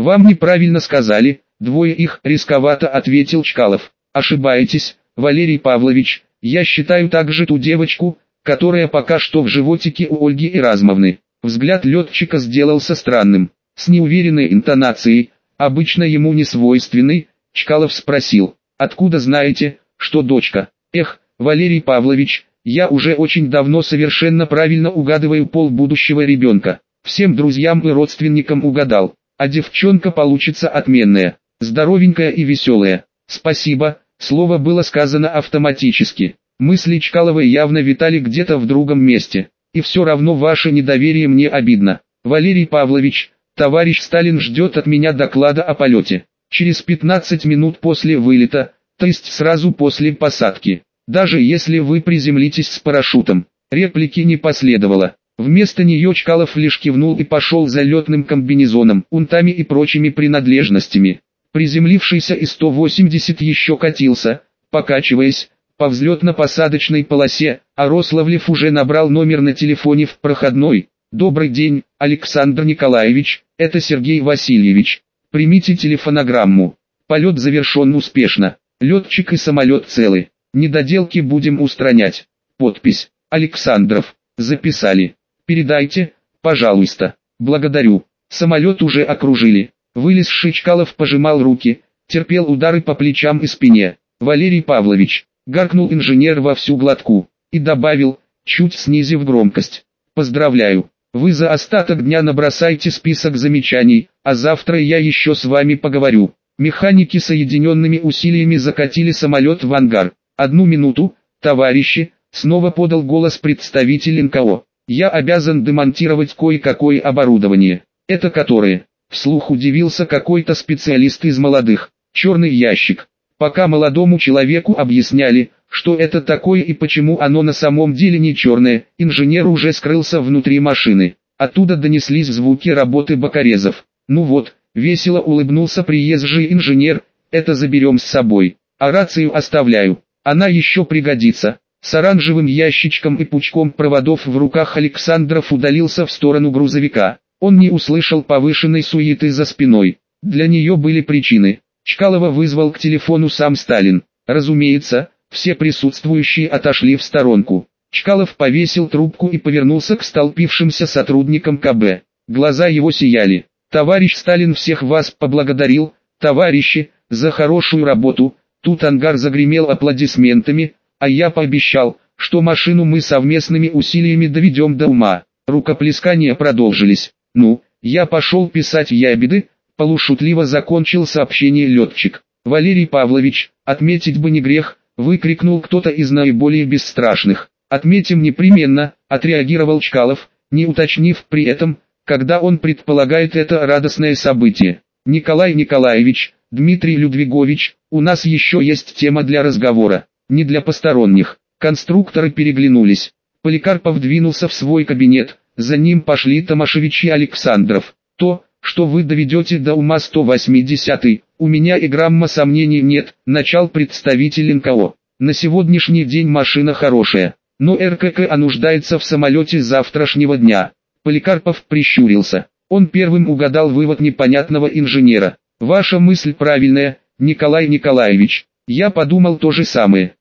Вам неправильно сказали, двое их, рисковато ответил Чкалов. Ошибаетесь, Валерий Павлович, я считаю также ту девочку, которая пока что в животике у Ольги Эразмовны. Взгляд летчика сделался странным, с неуверенной интонацией, обычно ему не свойственной. Чкалов спросил: откуда знаете, что дочка? Эх, Валерий Павлович, я уже очень давно совершенно правильно угадываю пол будущего ребенка. Всем друзьям и родственникам угадал, а девчонка получится отменная, здоровенькая и веселая. Спасибо, слово было сказано автоматически. Мысли Чкалова явно витали где-то в другом месте. И все равно ваше недоверие мне обидно. Валерий Павлович, товарищ Сталин ждет от меня доклада о полете. Через 15 минут после вылета, то есть сразу после посадки. Даже если вы приземлитесь с парашютом. Реплики не последовало. Вместо нее Чкалов лишь кивнул и пошел за летным комбинезоном, унтами и прочими принадлежностями. Приземлившийся И-180 еще катился, покачиваясь, по взлетно-посадочной полосе, а Рославлев уже набрал номер на телефоне в проходной. «Добрый день, Александр Николаевич, это Сергей Васильевич. Примите телефонограмму. Полет завершен успешно. Летчик и самолет целы. Недоделки будем устранять. Подпись: Александров». Записали. «Передайте, пожалуйста». «Благодарю». Самолет уже окружили. Вылезший Чкалов пожимал руки, терпел удары по плечам и спине. «Валерий Павлович», — гаркнул инженер во всю глотку, и добавил, чуть снизив громкость: «поздравляю, вы за остаток дня набросайте список замечаний, а завтра я еще с вами поговорю». Механики соединенными усилиями закатили самолет в ангар. «Одну минуту, товарищи», — снова подал голос представитель НКО. «Я обязан демонтировать кое-какое оборудование». «Это которое?» — вслух удивился какой-то специалист из молодых. «Черный ящик». Пока молодому человеку объясняли, что это такое и почему оно на самом деле не черное, инженер уже скрылся внутри машины. Оттуда донеслись звуки работы бокорезов. «Ну вот», — весело улыбнулся приезжий инженер, — «это заберем с собой, а рацию оставляю, она еще пригодится». С оранжевым ящичком и пучком проводов в руках Александров удалился в сторону грузовика. Он не услышал повышенной суеты за спиной. Для нее были причины. Чкалова вызвал к телефону сам Сталин. Разумеется, все присутствующие отошли в сторонку. Чкалов повесил трубку и повернулся к столпившимся сотрудникам КБ. Глаза его сияли. «Товарищ Сталин всех вас поблагодарил, товарищи, за хорошую работу». Тут ангар загремел аплодисментами, а я пообещал, что машину мы совместными усилиями доведем до ума. Рукоплескания продолжились. «Ну, я пошел писать ябеды», — полушутливо закончил сообщение летчик. «Валерий Павлович, отметить бы не грех», — выкрикнул кто-то из наиболее бесстрашных. «Отметим непременно», — отреагировал Чкалов, не уточнив при этом, когда он предполагает это радостное событие. «Николай Николаевич, Дмитрий Людвигович, у нас еще есть тема для разговора, не для посторонних». Конструкторы переглянулись. Поликарпов двинулся в свой кабинет, за ним пошли Томашевич и Александров. «То, что вы доведете до ума 180-й, у меня и грамма сомнений нет», — начал представитель НКО. «На сегодняшний день машина хорошая, но РККА нуждается в самолете завтрашнего дня». Поликарпов прищурился. Он первым угадал вывод непонятного инженера. «Ваша мысль правильная, Николай Николаевич. Я подумал то же самое.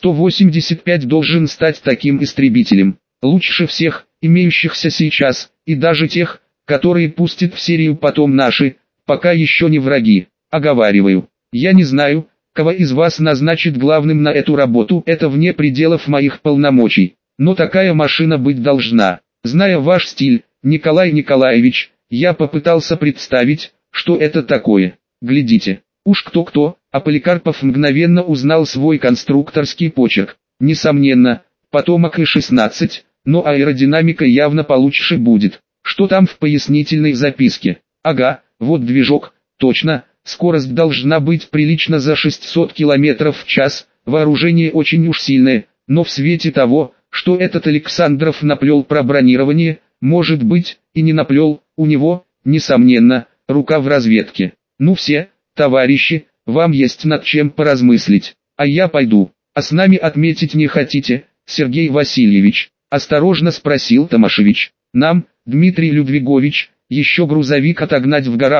И-185 должен стать таким истребителем. Лучше всех, имеющихся сейчас, и даже тех, которые пустят в серию потом наши, пока еще не враги. Оговариваю. Я не знаю, кого из вас назначит главным на эту работу, это вне пределов моих полномочий. Но такая машина быть должна. Зная ваш стиль, Николай Николаевич, я попытался представить, что это такое. Глядите, уж кто-кто, а Поликарпов мгновенно узнал свой конструкторский почерк. Несомненно, потомок И-16, но аэродинамика явно получше будет. Что там в пояснительной записке? Ага, вот движок, точно, скорость должна быть прилично за 600 км в час, вооружение очень уж сильное, но в свете того, что этот Александров наплел про бронирование, может быть, и не наплел, у него, несомненно, рука в разведке. Ну все, товарищи, вам есть над чем поразмыслить, а я пойду. А с нами отметить не хотите, Сергей Васильевич? Осторожно спросил Томашевич. Нам, Дмитрий Людвигович, еще грузовик отогнать в гараж,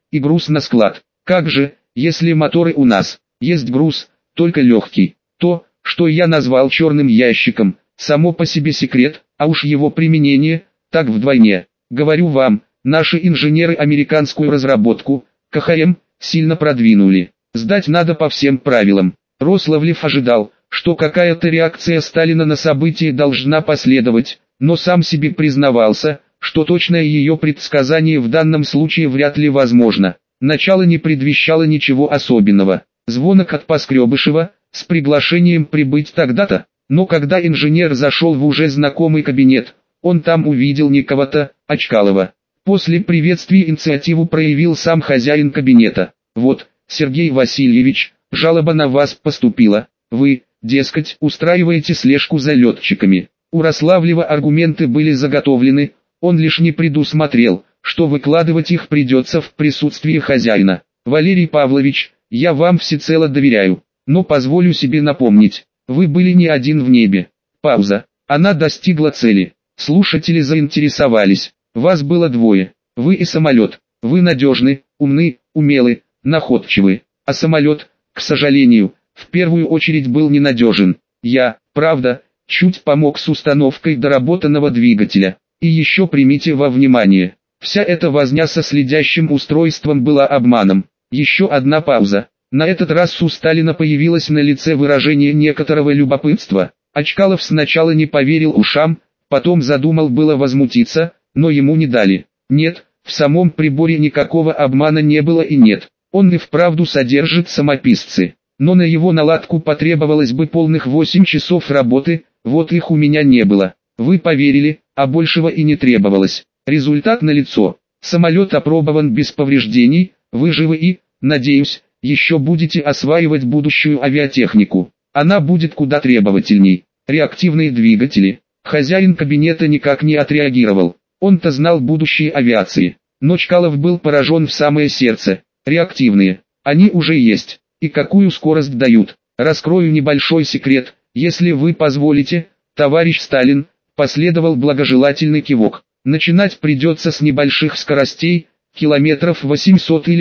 и груз на склад. Как же, если моторы у нас, есть груз, только легкий. То, что я назвал черным ящиком, само по себе секрет, а уж его применение, так вдвойне. Говорю вам, наши инженеры американскую разработку, КХМ, сильно продвинули. Сдать надо по всем правилам. Рославлев ожидал, что какая-то реакция Сталина на события должна последовать, но сам себе признавался, что точное ее предсказание в данном случае вряд ли возможно. Начало не предвещало ничего особенного. Звонок от Поскребышева, с приглашением прибыть тогда-то, но когда инженер зашел в уже знакомый кабинет, он там увидел не кого-то, а Чкалова. После приветствия инициативу проявил сам хозяин кабинета. «Вот, Сергей Васильевич, жалоба на вас поступила. Вы, дескать, устраиваете слежку за летчиками». У Рославлева аргументы были заготовлены, он лишь не предусмотрел, что выкладывать их придется в присутствии хозяина. «Валерий Павлович, я вам всецело доверяю, но позволю себе напомнить, вы были не один в небе». Пауза. Она достигла цели. Слушатели заинтересовались. Вас было двое. Вы и самолет. Вы надежны, умны, умелы, находчивы. А самолет, к сожалению, в первую очередь был ненадежен. Я, правда, чуть помог с установкой доработанного двигателя. И еще примите во внимание, вся эта возня со следящим устройством была обманом. Еще одна пауза. На этот раз у Сталина появилось на лице выражение некоторого любопытства. Чкалов сначала не поверил ушам, потом задумал было возмутиться, но ему не дали. Нет, в самом приборе никакого обмана не было и нет. Он и вправду содержит самописцы. Но на его наладку потребовалось бы полных 8 часов работы, вот их у меня не было. Вы поверили, а большего и не требовалось. Результат налицо. Самолет опробован без повреждений, вы живы и, надеюсь, еще будете осваивать будущую авиатехнику. Она будет куда требовательней. Реактивные двигатели. Хозяин кабинета никак не отреагировал. Он-то знал будущее авиации. Но Чкалов был поражен в самое сердце. Реактивные. Они уже есть. И какую скорость дают. Раскрою небольшой секрет, если вы позволите, товарищ Сталин. Последовал благожелательный кивок. Начинать придется с небольших скоростей, километров 800 или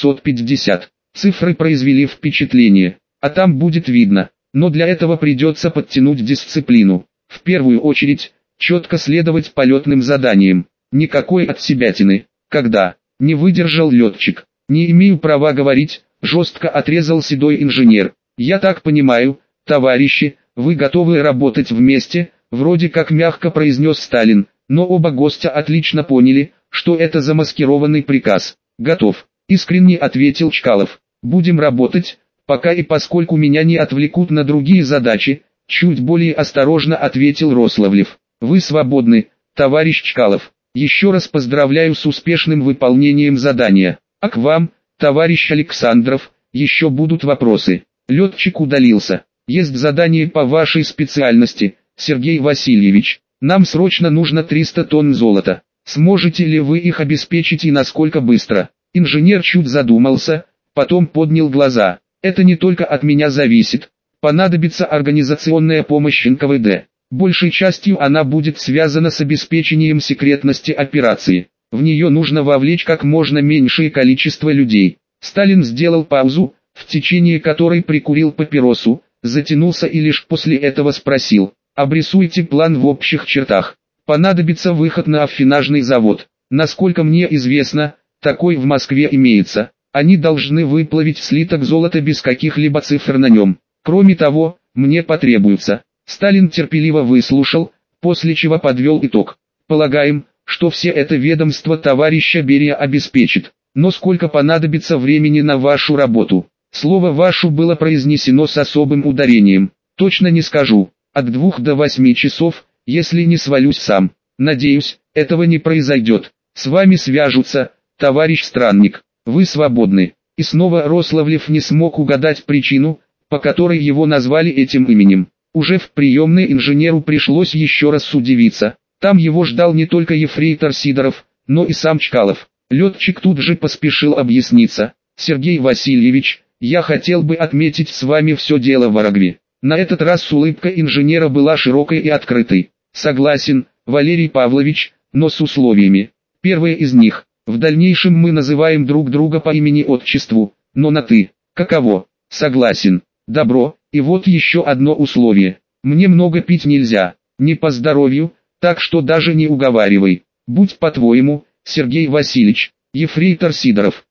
850. Цифры произвели впечатление, а там будет видно. Но для этого придется подтянуть дисциплину. В первую очередь, четко следовать полетным заданиям. Никакой отсебятины. Когда не выдержал летчик. Не имею права говорить, жестко отрезал седой инженер. Я так понимаю, товарищи, вы готовы работать вместе, вроде как мягко произнес Сталин, но оба гостя отлично поняли, что это замаскированный приказ. Готов, искренне ответил Чкалов. Будем работать, пока и поскольку меня не отвлекут на другие задачи, чуть более осторожно ответил Рославлев. Вы свободны, товарищ Чкалов. Еще раз поздравляю с успешным выполнением задания. А к вам, товарищ Александров, еще будут вопросы. Летчик удалился. Есть задание по вашей специальности, Сергей Васильевич. Нам срочно нужно 300 тонн золота. Сможете ли вы их обеспечить и насколько быстро? Инженер чуть задумался, потом поднял глаза. Это не только от меня зависит. Понадобится организационная помощь НКВД. Большей частью она будет связана с обеспечением секретности операции. В нее нужно вовлечь как можно меньшее количество людей. Сталин сделал паузу, в течение которой прикурил папиросу, затянулся и лишь после этого спросил. Обрисуйте план в общих чертах. Понадобится выход на аффинажный завод. Насколько мне известно, такой в Москве имеется. Они должны выплавить слиток золота без каких-либо цифр на нем. Кроме того, мне потребуется. Сталин терпеливо выслушал, после чего подвел итог. Полагаем, что все это ведомство товарища Берия обеспечит. Но сколько понадобится времени на вашу работу? Слово «вашу» было произнесено с особым ударением. Точно не скажу. От 2 до 8 часов, если не свалюсь сам. Надеюсь, этого не произойдет. С вами свяжутся, товарищ Странник. Вы свободны. И снова Рославлев не смог угадать причину, по которой его назвали этим именем. Уже в приемной инженеру пришлось еще раз удивиться. Там его ждал не только ефрейтор Сидоров, но и сам Чкалов. Летчик тут же поспешил объясниться. Сергей Васильевич, я хотел бы отметить с вами все дело в Арагве. На этот раз улыбка инженера была широкой и открытой. Согласен, Валерий Павлович, но с условиями. Первое из них. В дальнейшем мы называем друг друга по имени-отчеству, но на «ты». Каково? Согласен. Добро. И вот еще одно условие. Мне много пить нельзя, не по здоровью, так что даже не уговаривай. Будь по-твоему, Сергей Васильевич. Ефрейтор Сидоров.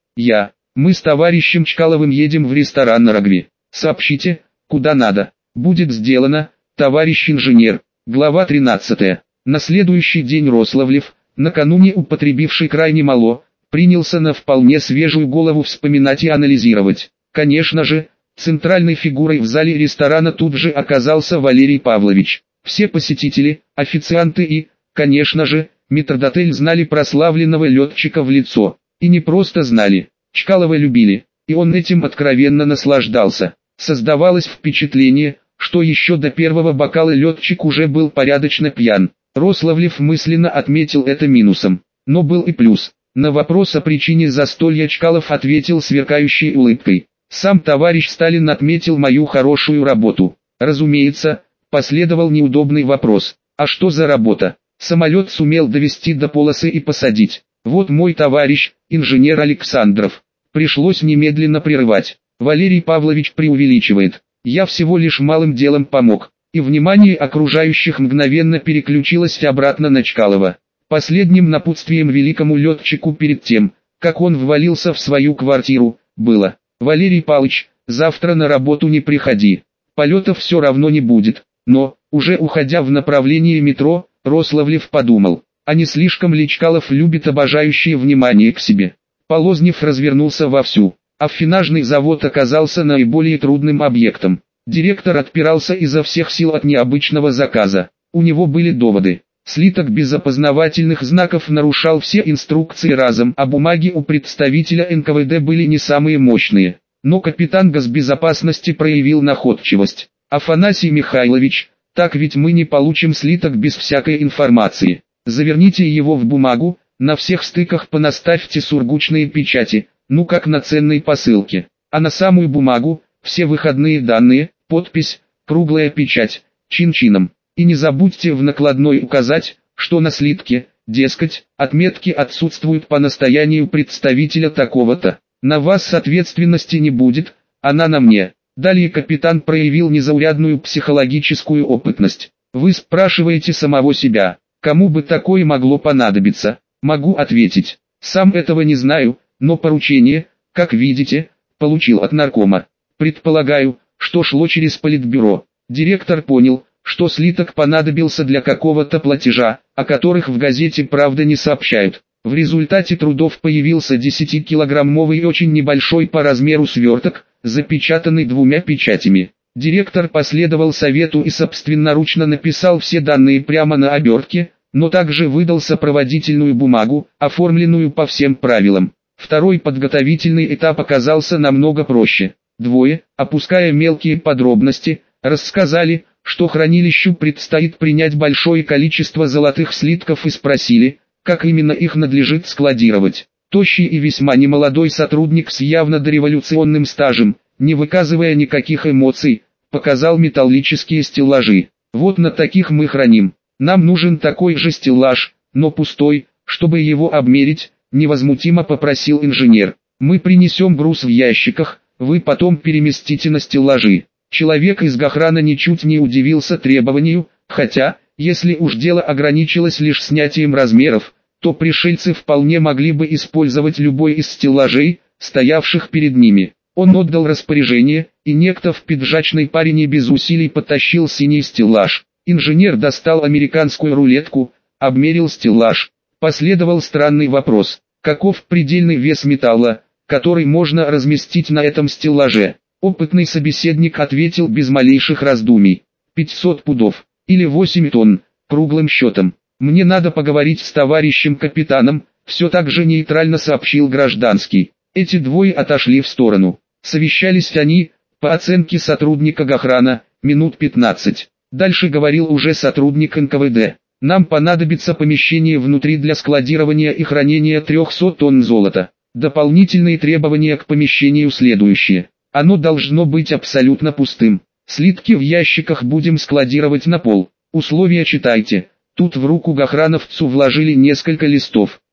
Мы с товарищем Чкаловым едем в ресторан на Рогве. Сообщите, куда надо. Будет сделано, товарищ инженер. Глава 13. На следующий день Рославлев, накануне употребивший крайне мало, принялся на вполне свежую голову вспоминать и анализировать. Конечно же, центральной фигурой в зале ресторана тут же оказался Валерий Павлович. Все посетители, официанты и, конечно же, метрдотель знали прославленного летчика в лицо. И не просто знали, Чкалова любили, и он этим откровенно наслаждался. Создавалось впечатление, что еще до первого бокала летчик уже был порядочно пьян. Рославлев мысленно отметил это минусом. Но был и плюс. На вопрос о причине застолья Чкалов ответил сверкающей улыбкой. Сам товарищ Сталин отметил мою хорошую работу. Разумеется, последовал неудобный вопрос. А что за работа? Самолет сумел довести до полосы и посадить. Вот мой товарищ, инженер Александров. Пришлось немедленно прерывать. Валерий Павлович преувеличивает. Я всего лишь малым делом помог. И внимание окружающих мгновенно переключилось обратно на Чкалова. Последним напутствием великому летчику перед тем, как он ввалился в свою квартиру, было: «Валерий Павлович, завтра на работу не приходи. Полетов все равно не будет». Но, уже уходя в направлении метро, Рославлев подумал, а не слишком ли Чкалов любит обожающее внимание к себе. Полознев развернулся вовсю. Аффинажный завод оказался наиболее трудным объектом. Директор отпирался изо всех сил от необычного заказа. У него были доводы. Слиток без опознавательных знаков нарушал все инструкции разом, а бумаги у представителя НКВД были не самые мощные. Но капитан госбезопасности проявил находчивость. «Афанасий Михайлович, так ведь мы не получим слиток без всякой информации. Заверните его в бумагу, на всех стыках понаставьте сургучные печати, ну как на ценной посылке. А на самую бумагу, все выходные данные, подпись, круглая печать, чин-чином. И не забудьте в накладной указать, что на слитке, дескать, отметки отсутствуют по настоянию представителя такого-то. На вас ответственности не будет, она на мне». Далее капитан проявил незаурядную психологическую опытность. Вы спрашиваете самого себя, кому бы такое могло понадобиться? Могу ответить, сам этого не знаю, но поручение, как видите, получил от наркома. Предполагаю, что шло через политбюро. Директор понял, что слиток понадобился для какого-то платежа, о которых в газете «Правда» не сообщают. В результате трудов появился 10-килограммовый и очень небольшой по размеру сверток, запечатанный 2 печатями. Директор последовал совету и собственноручно написал все данные прямо на обертке, но также выдал сопроводительную бумагу, оформленную по всем правилам. Второй подготовительный этап оказался намного проще. Двое, опуская мелкие подробности, рассказали, что хранилищу предстоит принять большое количество золотых слитков и спросили, как именно их надлежит складировать. Тощий и весьма немолодой сотрудник с явно дореволюционным стажем, не выказывая никаких эмоций, показал металлические стеллажи. Вот на таких мы храним. Нам нужен такой же стеллаж, но пустой, чтобы его обмерить, невозмутимо попросил инженер. Мы принесем груз в ящиках, вы потом переместите на стеллажи. Человек из охраны ничуть не удивился требованию, хотя, если уж дело ограничилось лишь снятием размеров, то пришельцы вполне могли бы использовать любой из стеллажей, стоявших перед ними. Он отдал распоряжение, и некто в пиджачной паре не без усилий потащил синий стеллаж. Инженер достал американскую рулетку, обмерил стеллаж. Последовал странный вопрос: каков предельный вес металла, который можно разместить на этом стеллаже? Опытный собеседник ответил без малейших раздумий: 500 пудов, или 8 тонн, круглым счетом. «Мне надо поговорить с товарищем капитаном», все так же нейтрально сообщил гражданский. Эти двое отошли в сторону. Совещались они, по оценке сотрудника охраны, минут 15. Дальше говорил уже сотрудник НКВД. «Нам понадобится помещение внутри для складирования и хранения 300 тонн золота. Дополнительные требования к помещению следующие. Оно должно быть абсолютно пустым. Слитки в ящиках будем складировать на пол. Условия читайте». Тут в руку охрановцу вложили несколько листов.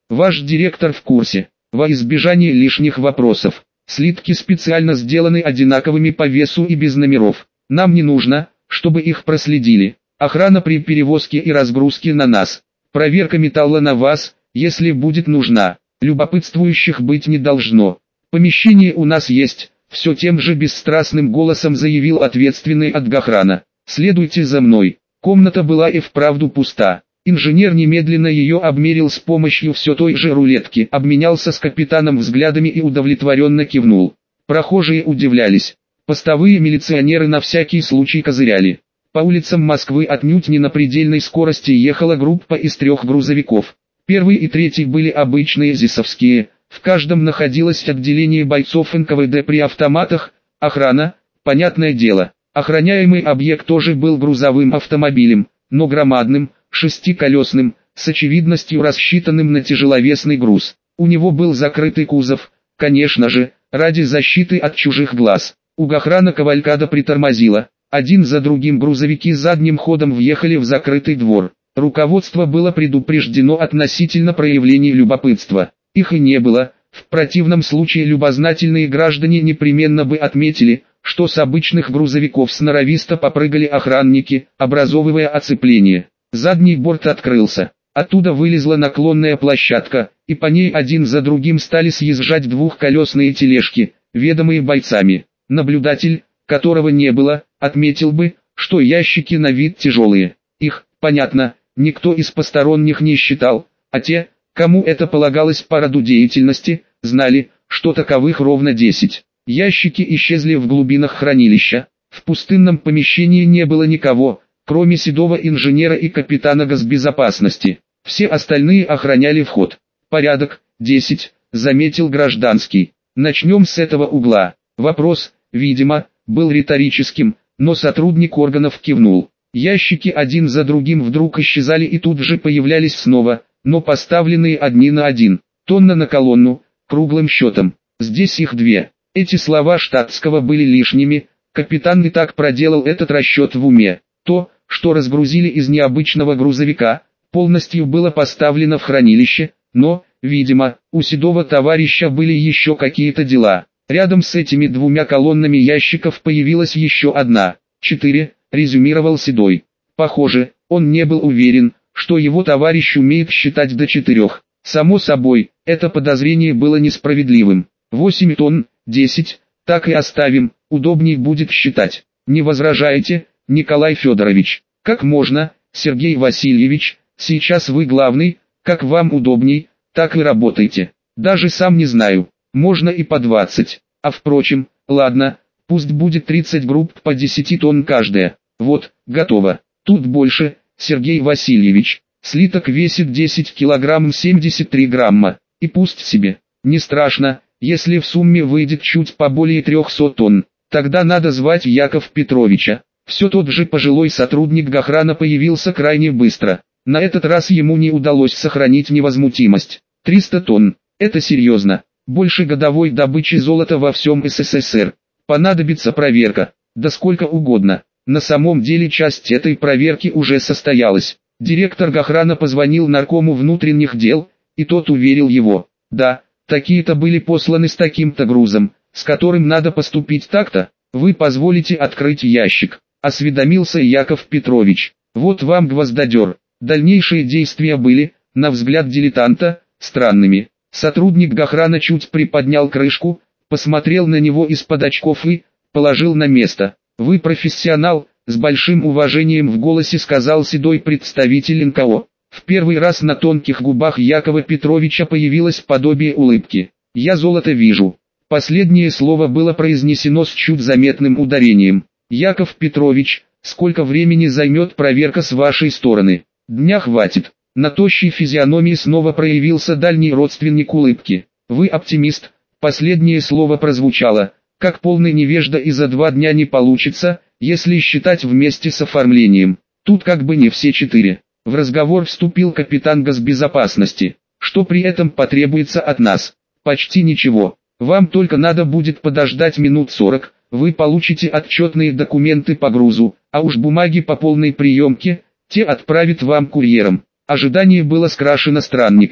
Ваш директор в курсе. Во избежание лишних вопросов. Слитки специально сделаны одинаковыми по весу и без номеров. Нам не нужно, чтобы их проследили. Охрана при перевозке и разгрузке на нас. Проверка металла на вас, если будет нужна. Любопытствующих быть не должно. Помещение у нас есть, все тем же бесстрастным голосом заявил ответственный от охраны. Следуйте за мной. Комната была и вправду пуста. Инженер немедленно ее обмерил с помощью все той же рулетки, обменялся с капитаном взглядами и удовлетворенно кивнул. Прохожие удивлялись. Постовые милиционеры на всякий случай козыряли. По улицам Москвы отнюдь не на предельной скорости ехала группа из 3 грузовиков. Первый и третий были обычные ЗИСовские, в каждом находилось отделение бойцов НКВД при автоматах, охрана, понятное дело. Охраняемый объект тоже был грузовым автомобилем, но громадным, шестиколесным, с очевидностью рассчитанным на тяжеловесный груз. У него был закрытый кузов, конечно же, ради защиты от чужих глаз. У охраны кавалькада притормозила. Один за другим грузовики задним ходом въехали в закрытый двор. Руководство было предупреждено относительно проявлений любопытства. Их и не было. В противном случае любознательные граждане непременно бы отметили, что с обычных грузовиков сноровисто попрыгали охранники, образовывая оцепление. Задний борт открылся. Оттуда вылезла наклонная площадка, и по ней один за другим стали съезжать двухколесные тележки, ведомые бойцами. Наблюдатель, которого не было, отметил бы, что ящики на вид тяжелые. Их, понятно, никто из посторонних не считал, а те, кому это полагалось по роду деятельности, знали, что таковых ровно 10. Ящики исчезли в глубинах хранилища. В пустынном помещении не было никого, кроме седого инженера и капитана госбезопасности. Все остальные охраняли вход. «Порядок, 10», заметил гражданский. «Начнем с этого угла». Вопрос, видимо, был риторическим, но сотрудник органов кивнул. Ящики один за другим вдруг исчезали и тут же появлялись снова, но поставленные одни на один. Тонна на колонну, круглым счетом. Здесь их 2. Эти слова штатского были лишними, капитан и так проделал этот расчет в уме. То, что разгрузили из необычного грузовика, полностью было поставлено в хранилище, но, видимо, у седого товарища были еще какие-то дела. Рядом с этими 2 колоннами ящиков появилась еще одна. 4, резюмировал Седой. Похоже, он не был уверен, что его товарищ умеет считать до 4. Само собой, это подозрение было несправедливым. 8 тонн, 10, так и оставим, удобней будет считать. Не возражаете, Николай Федорович? Как можно, Сергей Васильевич, сейчас вы главный, как вам удобней, так и работайте. Даже сам не знаю. Можно и по 20. А впрочем, ладно, пусть будет 30 групп по 10 тонн каждая. Вот, готово. Тут больше, Сергей Васильевич. Слиток весит 10 килограмм 73 грамма. И пусть себе. Не страшно, если в сумме выйдет чуть поболее 300 тонн. Тогда надо звать Яков Петровича. Все тот же пожилой сотрудник охраны появился крайне быстро. На этот раз ему не удалось сохранить невозмутимость. 300 тонн. Это серьезно. Больше годовой добычи золота во всем СССР. Понадобится проверка. Да сколько угодно. На самом деле часть этой проверки уже состоялась. Директор охраны позвонил наркому внутренних дел, и тот уверил его. Да, такие-то были посланы с таким-то грузом, с которым надо поступить так-то. Вы позволите открыть ящик, осведомился Яков Петрович. Вот вам гвоздодер. Дальнейшие действия были, на взгляд дилетанта, странными. Сотрудник охраны чуть приподнял крышку, посмотрел на него из-под очков и положил на место. «Вы профессионал», — с большим уважением в голосе сказал седой представитель НКО. В первый раз на тонких губах Якова Петровича появилось подобие улыбки. «Я золото вижу». Последнее слово было произнесено с чуть заметным ударением. «Яков Петрович, сколько времени займет проверка с вашей стороны?» «Дня хватит». На тощей физиономии снова проявился дальний родственник улыбки. «Вы оптимист?» Последнее слово прозвучало, как полный невежда, и за 2 дня не получится, если считать вместе с оформлением. Тут как бы не все 4. В разговор вступил капитан госбезопасности. «Что при этом потребуется от нас?» «Почти ничего. Вам только надо будет подождать минут 40, вы получите отчетные документы по грузу, а уж бумаги по полной приемке, те отправят вам курьером». Ожидание было скрашено странником.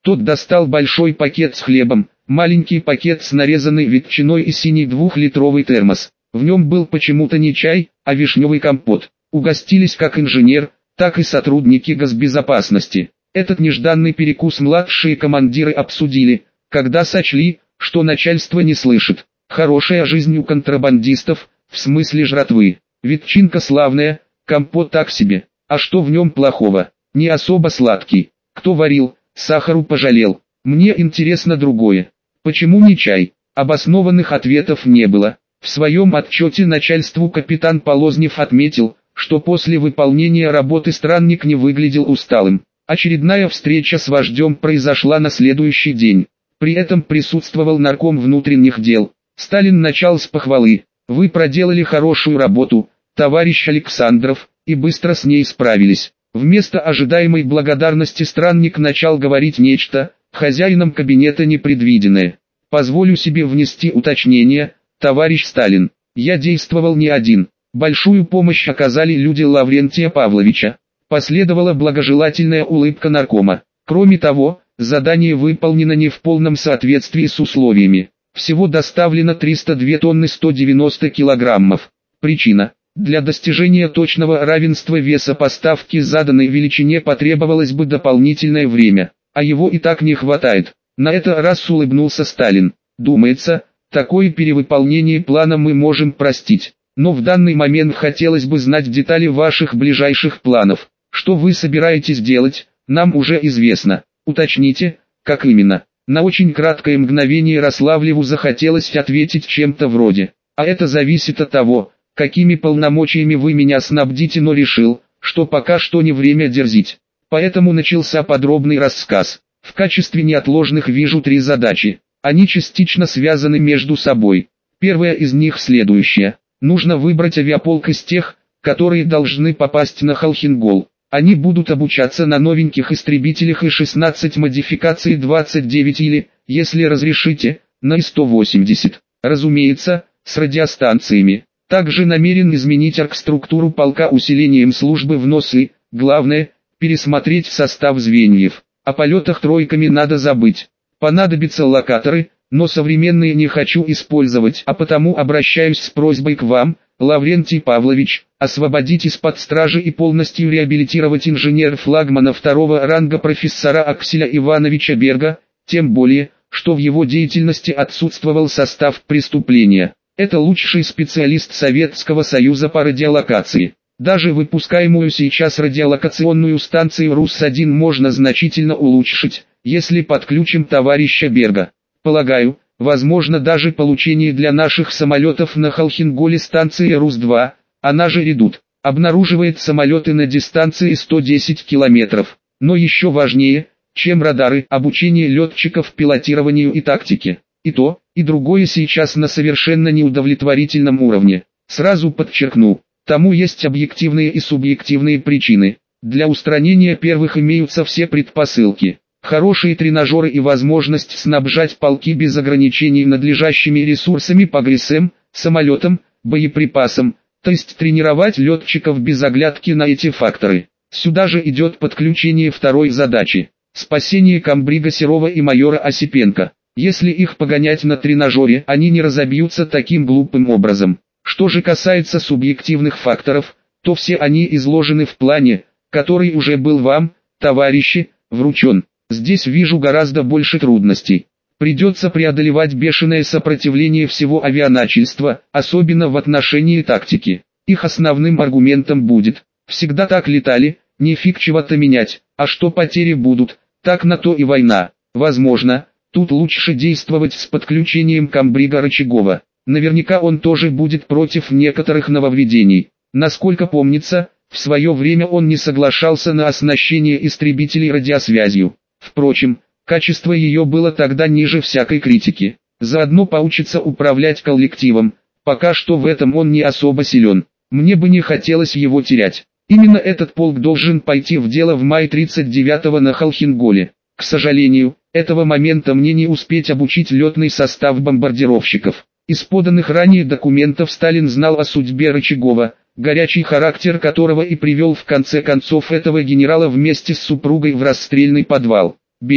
Тот достал большой пакет с хлебом, маленький пакет с нарезанной ветчиной и синий 2-литровый термос. В нем был почему-то не чай, а вишневый компот. Угостились как инженер, так и сотрудники госбезопасности. Этот нежданный перекус младшие командиры обсудили, когда сочли, что начальство не слышит. Хорошая жизнь у контрабандистов, в смысле жратвы. Ветчинка славная, компот так себе. А что в нем плохого? Не особо сладкий. Кто варил, сахару пожалел. Мне интересно другое. Почему не чай? Обоснованных ответов не было. В своем отчете начальству капитан Полознев отметил, что после выполнения работы странник не выглядел усталым. Очередная встреча с вождем произошла на следующий день. При этом присутствовал нарком внутренних дел. Сталин начал с похвалы. Вы проделали хорошую работу, товарищ Александров, и быстро с ней справились. Вместо ожидаемой благодарности странник начал говорить нечто, хозяином кабинета непредвиденное. Позволю себе внести уточнение, товарищ Сталин. Я действовал не один. Большую помощь оказали люди Лаврентия Павловича. Последовала благожелательная улыбка наркома. Кроме того, задание выполнено не в полном соответствии с условиями. Всего доставлено 302 тонны 190 килограммов. Причина. Для достижения точного равенства веса поставки заданной величине потребовалось бы дополнительное время, а его и так не хватает. На этот раз улыбнулся Сталин. Думается, такое перевыполнение плана мы можем простить. Но в данный момент хотелось бы знать детали ваших ближайших планов. Что вы собираетесь делать, нам уже известно. Уточните, как именно. На очень краткое мгновение Рославлеву захотелось ответить чем-то вроде: а это зависит от того, какими полномочиями вы меня снабдите, но решил, что пока что не время дерзить. Поэтому начался подробный рассказ. В качестве неотложных вижу 3 задачи. Они частично связаны между собой. Первая из них следующая. Нужно выбрать авиаполк из тех, которые должны попасть на Холхенгол. Они будут обучаться на новеньких истребителях И-16 модификации 29 или, если разрешите, на И-180. Разумеется, с радиостанциями. Также намерен изменить оргструктуру полка усилением службы в НОС и, главное, пересмотреть состав звеньев. О полетах тройками надо забыть. Понадобятся локаторы, но современные не хочу использовать, а потому обращаюсь с просьбой к вам, Лаврентий Павлович, освободить из-под стражи и полностью реабилитировать инженер-флагмана 2-го ранга профессора Акселя Ивановича Берга, тем более, что в его деятельности отсутствовал состав преступления. Это лучший специалист Советского Союза по радиолокации. Даже выпускаемую сейчас радиолокационную станцию РУС-1 можно значительно улучшить, если подключим товарища Берга. Полагаю, возможно даже получение для наших самолетов на Холхенголе станции РУС-2, она же Редут, обнаруживает самолеты на дистанции 110 километров. Но еще важнее, чем радары, обучение летчиков пилотированию и тактике. И то, и другое сейчас на совершенно неудовлетворительном уровне. Сразу подчеркну, тому есть объективные и субъективные причины. Для устранения первых имеются все предпосылки. Хорошие тренажеры и возможность снабжать полки без ограничений надлежащими ресурсами по ГРСМ, самолетам, боеприпасам, то есть тренировать летчиков без оглядки на эти факторы. Сюда же идет подключение второй задачи – спасение комбрига Серова и майора Осипенко. Если их погонять на тренажере, они не разобьются таким глупым образом. Что же касается субъективных факторов, то все они изложены в плане, который уже был вам, товарищи, вручен. Здесь вижу гораздо больше трудностей. Придется преодолевать бешеное сопротивление всего авианачальства, особенно в отношении тактики. Их основным аргументом будет: всегда так летали, не фиг чего-то менять, а что потери будут, так на то и война. Возможно, тут лучше действовать с подключением комбрига Рычагова. Наверняка он тоже будет против некоторых нововведений. Насколько помнится, в свое время он не соглашался на оснащение истребителей радиосвязью. Впрочем, качество ее было тогда ниже всякой критики. Заодно поучится управлять коллективом. Пока что в этом он не особо силен. Мне бы не хотелось его терять. Именно этот полк должен пойти в дело в мае 39-го на Холхенголе. К сожалению, этого момента мне не успеть обучить летный состав бомбардировщиков. Из поданных ранее документов Сталин знал о судьбе Рычагова, горячий характер которого и привел в конце концов этого генерала вместе с супругой в расстрельный подвал. Берия,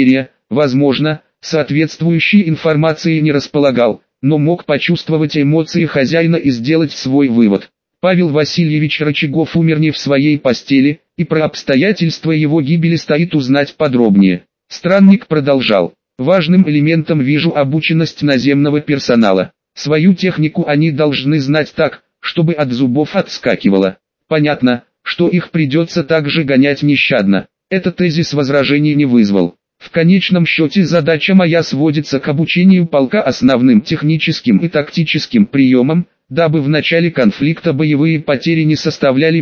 возможно, соответствующей информацией не располагал, но мог почувствовать эмоции хозяина и сделать свой вывод. Павел Васильевич Рычагов умер не в своей постели, и про обстоятельства его гибели стоит узнать подробнее. Странник продолжал. Важным элементом вижу обученность наземного персонала. Свою технику они должны знать так, чтобы от зубов отскакивало. Понятно, что их придется также гонять нещадно. Этот тезис возражений не вызвал. В конечном счете задача моя сводится к обучению полка основным техническим и тактическим приемам, дабы в начале конфликта боевые потери не составляли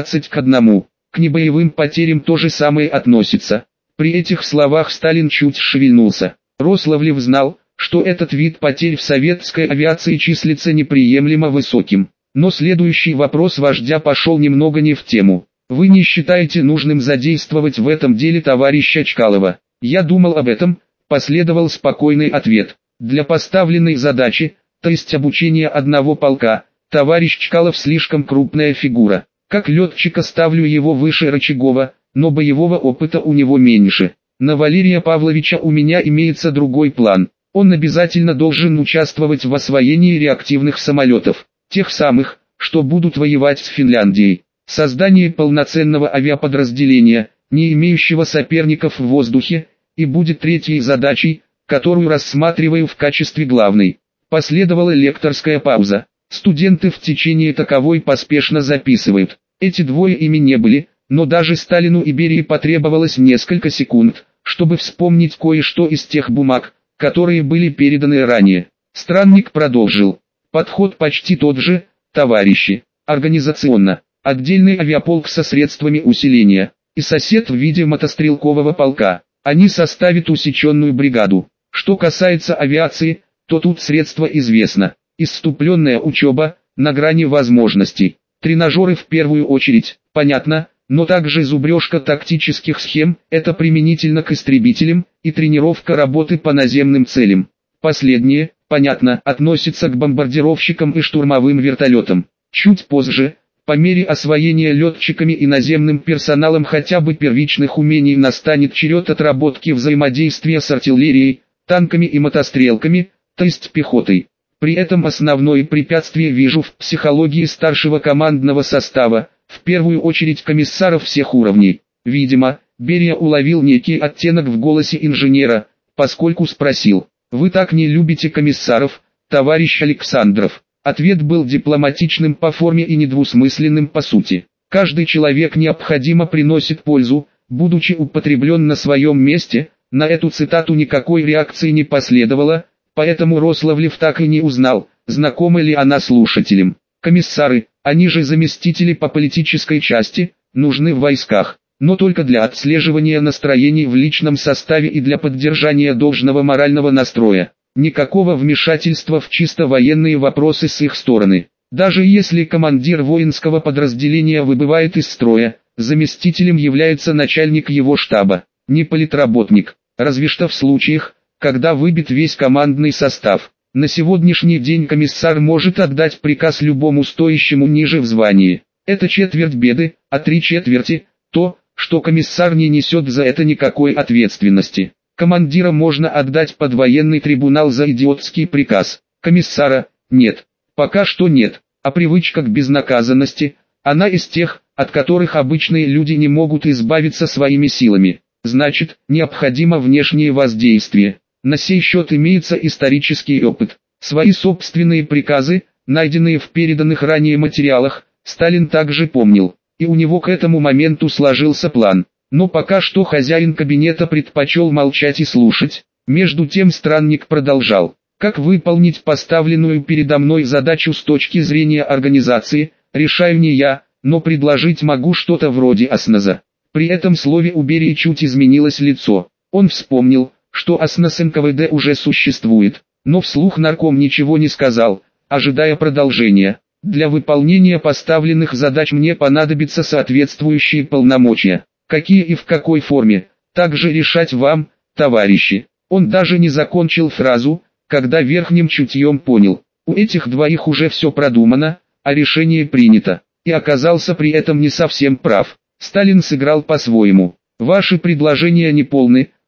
15:1. К небоевым потерям то же самое относится. При этих словах Сталин чуть шевельнулся. Рославлев знал, что этот вид потерь в советской авиации числится неприемлемо высоким. Но следующий вопрос вождя пошел немного не в тему. Вы не считаете нужным задействовать в этом деле товарища Чкалова? Я думал об этом, последовал спокойный ответ. Для поставленной задачи, то есть обучения одного полка, товарищ Чкалов слишком крупная фигура. Как летчика ставлю его выше Рычагова, но боевого опыта у него меньше. На Валерия Павловича у меня имеется другой план. Он обязательно должен участвовать в освоении реактивных самолетов, тех самых, что будут воевать с Финляндией. Создание полноценного авиаподразделения, не имеющего соперников в воздухе, и будет третьей задачей, которую рассматриваю в качестве главной. Последовала лекторская пауза. Студенты в течение таковой поспешно записывают. Эти двое ими не были, но даже Сталину и Берии потребовалось несколько секунд, чтобы вспомнить кое-что из тех бумаг, которые были переданы ранее. Странник продолжил. Подход почти тот же, товарищи. Организационно. Отдельный авиаполк со средствами усиления. И сосед в виде мотострелкового полка. Они составят усеченную бригаду. Что касается авиации, то тут средства известно. Исступленная учеба, на грани возможностей. Тренажеры в первую очередь, понятно, но также зубрежка тактических схем, это применительно к истребителям, и тренировка работы по наземным целям. Последнее, понятно, относится к бомбардировщикам и штурмовым вертолетам. Чуть позже, по мере освоения летчиками и наземным персоналом хотя бы первичных умений настанет черед отработки взаимодействия с артиллерией, танками и мотострелками, то есть пехотой. При этом основное препятствие вижу в психологии старшего командного состава, в первую очередь комиссаров всех уровней. Видимо, Берия уловил некий оттенок в голосе инженера, поскольку спросил: «Вы так не любите комиссаров, товарищ Александров?» Ответ был дипломатичным по форме и недвусмысленным по сути. Каждый человек необходимо приносит пользу, будучи употреблен на своем месте. На эту цитату никакой реакции не последовало, поэтому Рославлев так и не узнал, знакома ли она слушателям. Комиссары, они же заместители по политической части, нужны в войсках, но только для отслеживания настроений в личном составе и для поддержания должного морального настроя. Никакого вмешательства в чисто военные вопросы с их стороны. Даже если командир воинского подразделения выбывает из строя, заместителем является начальник его штаба, не политработник, разве что в случаях, когда выбит весь командный состав. На сегодняшний день комиссар может отдать приказ любому стоящему ниже в звании. Это четверть беды, а 3/4 – то, что комиссар не несет за это никакой ответственности. Командира можно отдать под военный трибунал за идиотский приказ. Комиссара – нет. Пока что нет. А привычка к безнаказанности – она из тех, от которых обычные люди не могут избавиться своими силами. Значит, необходимо внешнее воздействие. На сей счет имеется исторический опыт. Свои собственные приказы, найденные в переданных ранее материалах, Сталин также помнил. И у него к этому моменту сложился план. Но пока что хозяин кабинета предпочел молчать и слушать. Между тем странник продолжал. Как выполнить поставленную передо мной задачу с точки зрения организации, решаю не я, но предложить могу что-то вроде ОСНАЗа. При этом слове у Берии чуть изменилось лицо. Он вспомнил, что ОСНАЗ НКВД уже существует, но вслух нарком ничего не сказал, ожидая продолжения. Для выполнения поставленных задач мне понадобятся соответствующие полномочия. Какие и в какой форме, также решать вам, товарищи. Он даже не закончил фразу, когда верхним чутьем понял, у этих двоих уже все продумано, а решение принято, и оказался при этом не совсем прав. Сталин сыграл по-своему. Ваши предложения неполны,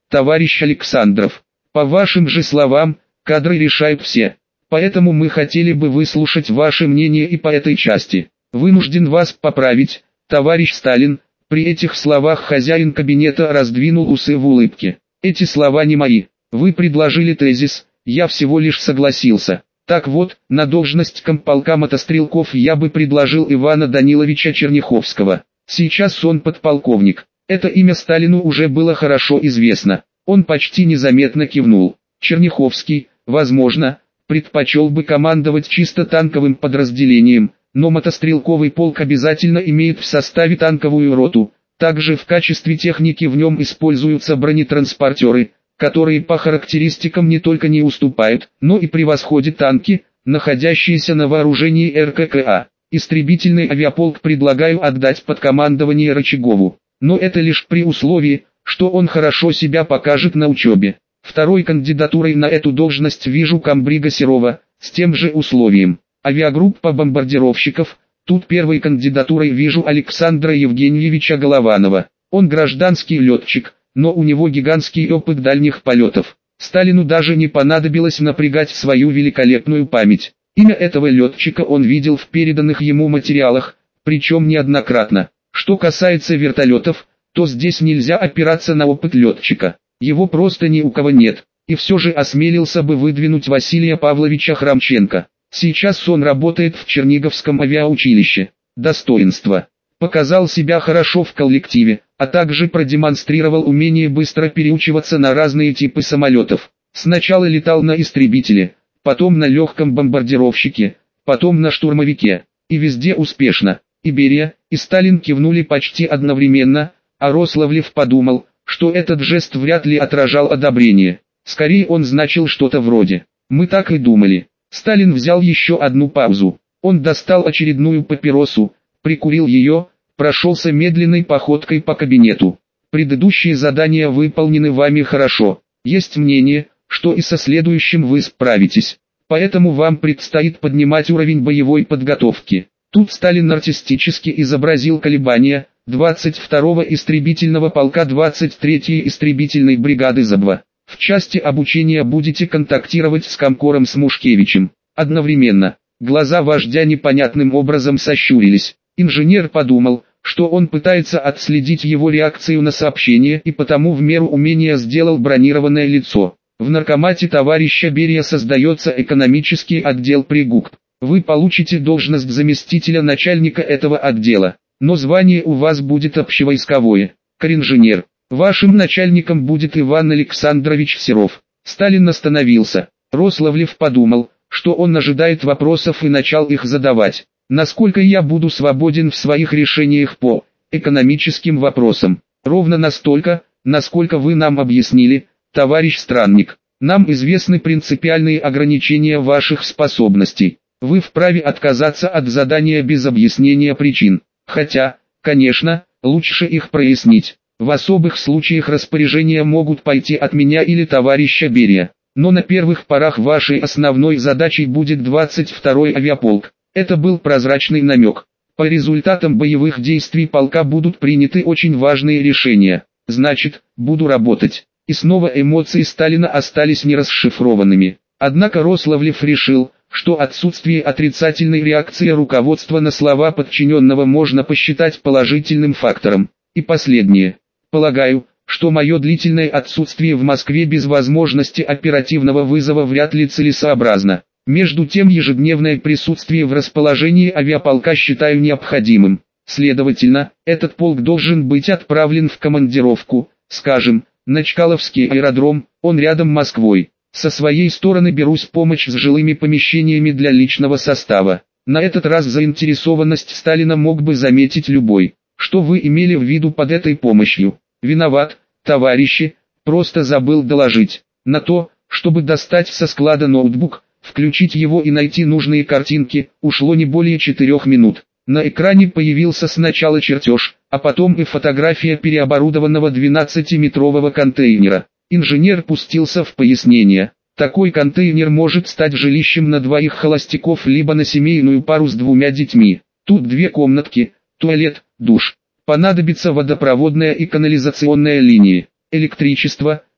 товарищ Александров. По вашим же словам, кадры решают все. Поэтому мы хотели бы выслушать ваше мнение и по этой части. Вынужден вас поправить, товарищ Сталин. При этих словах хозяин кабинета раздвинул усы в улыбке. Эти слова не мои. Вы предложили тезис, я всего лишь согласился. Так вот, на должность комполка мотострелков я бы предложил Ивана Даниловича Черняховского. Сейчас он подполковник. Это имя Сталину уже было хорошо известно. Он почти незаметно кивнул. Черняховский, возможно, предпочел бы командовать чисто танковым подразделением, но мотострелковый полк обязательно имеет в составе танковую роту. Также в качестве техники в нем используются бронетранспортеры, которые по характеристикам не только не уступают, но и превосходят танки, находящиеся на вооружении РККА. Истребительный авиаполк предлагаю отдать под командование Рычагову, но это лишь при условии, что он хорошо себя покажет на учебе. Второй кандидатурой на эту должность вижу комбрига Серова, с тем же условием. Авиагруппа бомбардировщиков, тут первой кандидатурой вижу Александра Евгеньевича Голованова. Он гражданский летчик, но у него гигантский опыт дальних полетов. Сталину даже не понадобилось напрягать свою великолепную память. Имя этого летчика он видел в переданных ему материалах, причем неоднократно. Что касается вертолетов, то здесь нельзя опираться на опыт летчика. Его просто ни у кого нет. И все же осмелился бы выдвинуть Василия Павловича Храмченко. Сейчас он работает в Черниговском авиаучилище. Достоинство. Показал себя хорошо в коллективе, а также продемонстрировал умение быстро переучиваться на разные типы самолетов. Сначала летал на истребителе, потом на легком бомбардировщике, потом на штурмовике. И везде успешно. И Берия, и Сталин кивнули почти одновременно, а Рославлев подумал, что этот жест вряд ли отражал одобрение. Скорее он значил что-то вроде «мы так и думали». Сталин взял еще одну паузу. Он достал очередную папиросу, прикурил ее, прошелся медленной походкой по кабинету. Предыдущие задания выполнены вами хорошо. Есть мнение, что и со следующим вы справитесь. Поэтому вам предстоит поднимать уровень боевой подготовки. Тут Сталин артистически изобразил колебания 22-го истребительного полка 23-й истребительной бригады ЗАБВа. В части обучения будете контактировать с комкором Смушкевичем. Одновременно, глаза вождя непонятным образом сощурились. Инженер подумал, что он пытается отследить его реакцию на сообщение и потому в меру умения сделал бронированное лицо. В наркомате товарища Берия создается экономический отдел при ГУК. Вы получите должность заместителя начальника этого отдела, но звание у вас будет общевойсковое, коринженер. Вашим начальником будет Иван Александрович Серов. Сталин остановился. Рославлев подумал, что он ожидает вопросов и начал их задавать. Насколько я буду свободен в своих решениях по экономическим вопросам? Ровно настолько, насколько вы нам объяснили, товарищ Странник. Нам известны принципиальные ограничения ваших способностей. Вы вправе отказаться от задания без объяснения причин. Хотя, конечно, лучше их прояснить. В особых случаях распоряжения могут пойти от меня или товарища Берия. Но на первых порах вашей основной задачей будет 22-й авиаполк. Это был прозрачный намек. По результатам боевых действий полка будут приняты очень важные решения. Значит, буду работать. И снова эмоции Сталина остались нерасшифрованными. Однако Рославлев решил, что отсутствие отрицательной реакции руководства на слова подчиненного можно посчитать положительным фактором. И последнее. Полагаю, что мое длительное отсутствие в Москве без возможности оперативного вызова вряд ли целесообразно. Между тем ежедневное присутствие в расположении авиаполка считаю необходимым. Следовательно, этот полк должен быть отправлен в командировку, скажем, на Чкаловский аэродром, он рядом с Москвой. Со своей стороны берусь помочь с жилыми помещениями для личного состава. На этот раз заинтересованность Сталина мог бы заметить любой. Что вы имели в виду под этой помощью? Виноват, товарищи, просто забыл доложить. На то, чтобы достать со склада ноутбук, включить его и найти нужные картинки, ушло не более 4 минут. На экране появился сначала чертеж, а потом и фотография переоборудованного 12-метрового контейнера. Инженер пустился в пояснение. Такой контейнер может стать жилищем на 2 холостяков либо на семейную пару с 2 детьми. Тут 2 комнатки, туалет, душ. Понадобится водопроводная и канализационная линии. Электричество,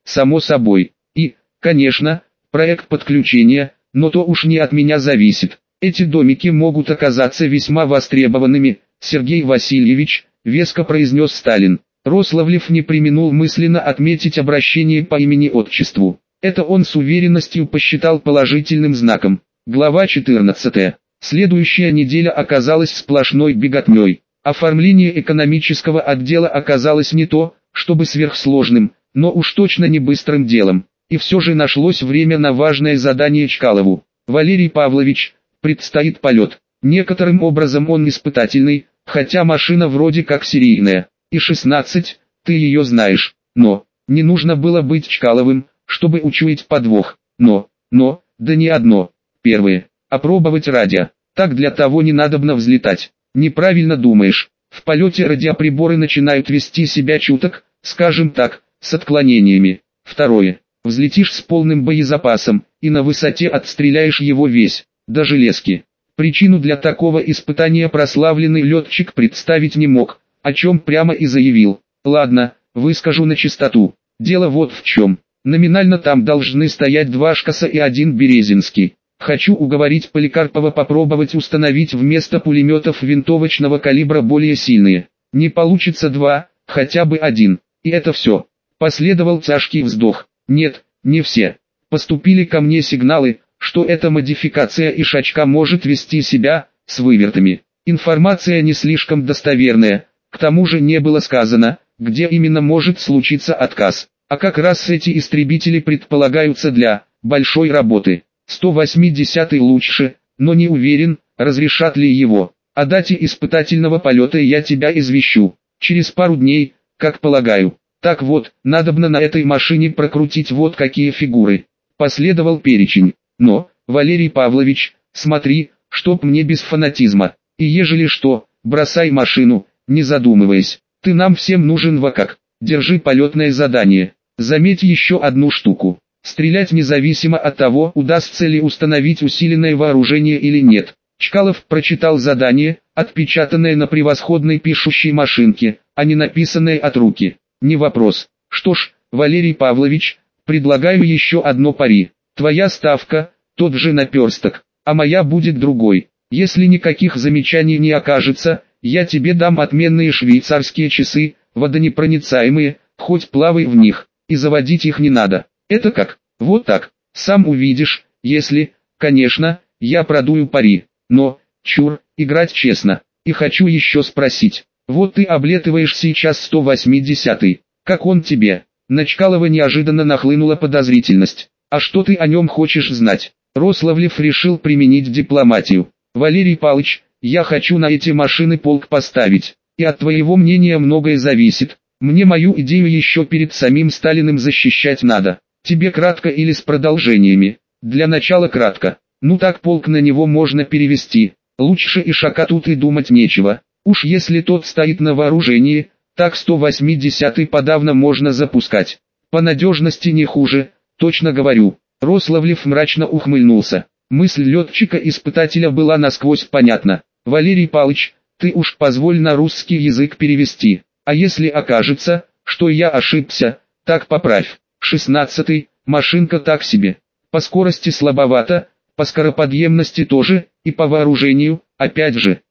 само собой. И, конечно, проект подключения, но то уж не от меня зависит. Эти домики могут оказаться весьма востребованными, Сергей Васильевич, веско произнес Сталин. Рославлев не преминул мысленно отметить обращение по имени-отчеству. Это он с уверенностью посчитал положительным знаком. Глава 14. Следующая неделя оказалась сплошной беготней. Оформление экономического отдела оказалось не то, чтобы сверхсложным, но уж точно не быстрым делом. И все же нашлось время на важное задание Чкалову. Валерий Павлович, предстоит полет. Некоторым образом он испытательный, хотя машина вроде как серийная. И-16, ты ее знаешь. Но, не нужно было быть Чкаловым, чтобы учуять подвох. Да не одно. Первое. Опробовать радио. Так для того не надобно взлетать. Неправильно думаешь. В полете радиоприборы начинают вести себя чуток, скажем так, с отклонениями. Второе. Взлетишь с полным боезапасом, и на высоте отстреляешь его весь, до железки. Причину для такого испытания прославленный летчик представить не мог, о чем прямо и заявил. Ладно, выскажу на чистоту. Дело вот в чем. Номинально там должны стоять 2 ШКАСа и 1 Березинский. Хочу уговорить Поликарпова попробовать установить вместо пулеметов винтовочного калибра более сильные. Не получится 2, хотя бы 1. И это все. Последовал тяжкий вздох. Нет, не все. Поступили ко мне сигналы, что эта модификация Ишачка может вести себя с вывертами. Информация не слишком достоверная, к тому же не было сказано, где именно может случиться отказ. А как раз эти истребители предполагаются для большой работы. 180-й лучше, но не уверен, разрешат ли его. О дате испытательного полета я тебя извещу. Через пару дней, как полагаю. Так вот, надобно на этой машине прокрутить вот какие фигуры. Последовал перечень. Но, Валерий Павлович, смотри, чтоб мне без фанатизма. И ежели что, бросай машину, не задумываясь. Ты нам всем нужен во как. Держи полетное задание. Заметь еще одну штуку. Стрелять независимо от того, удастся ли установить усиленное вооружение или нет. Чкалов прочитал задание, отпечатанное на превосходной пишущей машинке, а не написанное от руки. Не вопрос. Что ж, Валерий Павлович, предлагаю еще одно пари. Твоя ставка, тот же наперсток, а моя будет другой. Если никаких замечаний не окажется, я тебе дам отменные швейцарские часы, водонепроницаемые, хоть плавай в них, и заводить их не надо. Это как? Вот так. Сам увидишь, если, конечно, я продую пари. Но, чур, играть честно. И хочу еще спросить. Вот ты облетываешь сейчас 180-й. Как он тебе? На Чкалова неожиданно нахлынула подозрительность. А что ты о нем хочешь знать? Рославлев решил применить дипломатию. Валерий Палыч, я хочу на эти машины полк поставить. И от твоего мнения многое зависит. Мне мою идею еще перед самим Сталиным защищать надо. Тебе кратко или с продолжениями? Для начала кратко. Ну так полк на него можно перевести. Лучше Ишака тут и думать нечего. Уж если тот стоит на вооружении, так 180-й подавно можно запускать. По надежности не хуже, точно говорю. Рославлев мрачно ухмыльнулся. Мысль летчика-испытателя была насквозь понятна. Валерий Палыч, ты уж позволь на русский язык перевести. А если окажется, что я ошибся, так поправь. 16-й, машинка так себе. По скорости слабовато, по скороподъемности тоже, и по вооружению, опять же.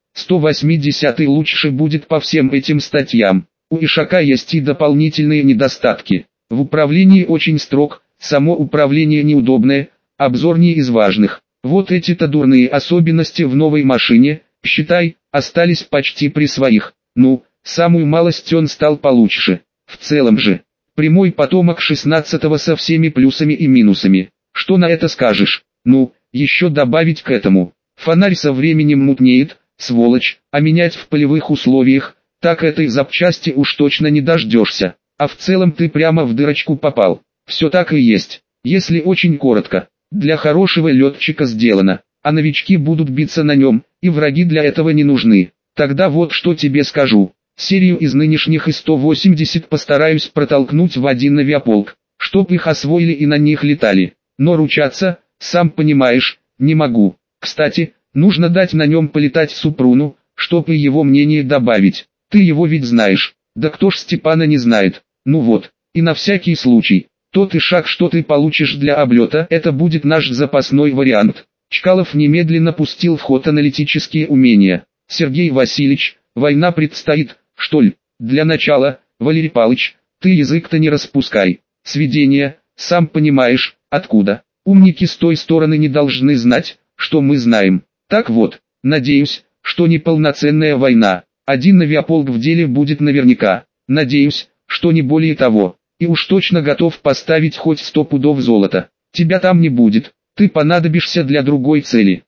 180-й лучше будет по всем этим статьям. У Ишака есть и дополнительные недостатки. В управлении очень строг, само управление неудобное, обзор не из важных. Вот эти-то дурные особенности в новой машине, считай, остались почти при своих. Ну, самую малость он стал получше. В целом же, прямой потомок 16-го со всеми плюсами и минусами. Что на это скажешь? Ну, еще добавить к этому. Фонарь со временем мутнеет, сволочь, а менять в полевых условиях, так этой запчасти уж точно не дождешься. А в целом ты прямо в дырочку попал. Все так и есть. Если очень коротко, для хорошего летчика сделано, а новички будут биться на нем, и враги для этого не нужны. Тогда вот что тебе скажу. Серию из нынешних И-180 постараюсь протолкнуть в один авиаполк, чтоб их освоили и на них летали. Но ручаться, сам понимаешь, не могу. Кстати, нужно дать на нем полетать Супруну, чтоб и его мнение добавить. Ты его ведь знаешь. Да кто ж Степана не знает. Ну вот, и на всякий случай. Тот и шаг, что ты получишь для облета, это будет наш запасной вариант. Чкалов немедленно пустил в ход аналитические умения. Сергей Васильевич, война предстоит, что ли? Для начала, Валерий Павлович, ты язык-то не распускай. Сведения, сам понимаешь, откуда. Умники с той стороны не должны знать, что мы знаем. Так вот, надеюсь, что не полноценная война. Один авиаполк в деле будет наверняка. Надеюсь, что не более того. И уж точно готов поставить хоть 100 пудов золота. Тебя там не будет. Ты понадобишься для другой цели.